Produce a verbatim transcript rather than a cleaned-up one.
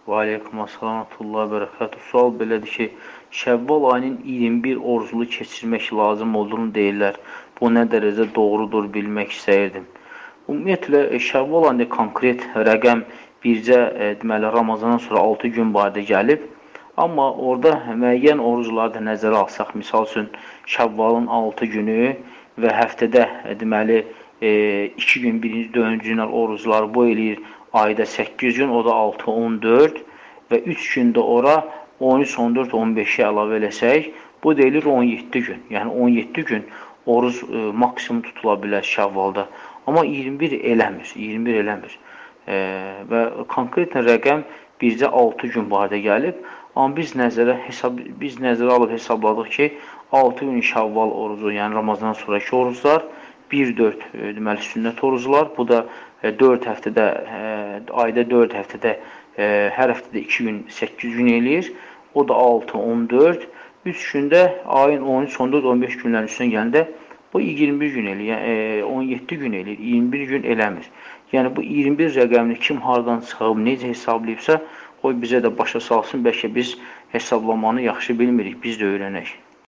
Və aleykum assalam və bərəkətuhu. Sual belədir ki, Şəvval ayının iyirmi bir orucunu keçirmək lazım olduğunu deyirlər. Bu nə dərəcə doğrudur bilmək istəyirdim. Ümumiyyətlə, Şəvval ayında konkret rəqəm bircə e, deməli, Ramazandan sonra altı gün barədə gəlib. Amma orada müəyyən orucları da nəzərə alsaq, misal üçün Şəvvalın altı günü və həftədə e, deməli iki gün, birinci, dördüncü günlər orucları bu eləyir ayda səkkiz gün, o da altı, on dörd və üç gündə ora on üç, on dörd, on beşi əlavə eləsək, bu deyilir on yeddi gün. Yəni on yeddi gün oruc e, maksimum tutula bilər Şəvvalda. Amma iyirmi bir eləmir, iyirmi bir eləmir. E, və konkret rəqəm bircə altı gün barədə gəlib. Amma biz nəzərə, hesab, biz nəzərə alıb hesabladıq ki, altı gün Şəvval orucu, yəni Ramazandan sonraki oruclar, bir dörd deməli sünnət oruclar. Bu da dörd həftədə, ayda dörd həftədə, hər həftədə iki gün, səkkiz gün eləyir. O da altı, on dörd. üç gündə ayın on üç, on dörd, on beş günlərin üstünə gəndə bu iyirmi bir gün eləyir, yəni on yeddi gün eləyir, iyirmi bir gün eləmir. Yəni bu iyirmi bir rəqəmini kim hardan çıxıb, necə hesablayıbsa, o bizə də başa salsın, bəlkə biz hesablamanı yaxşı bilmirik, biz də öyrənək.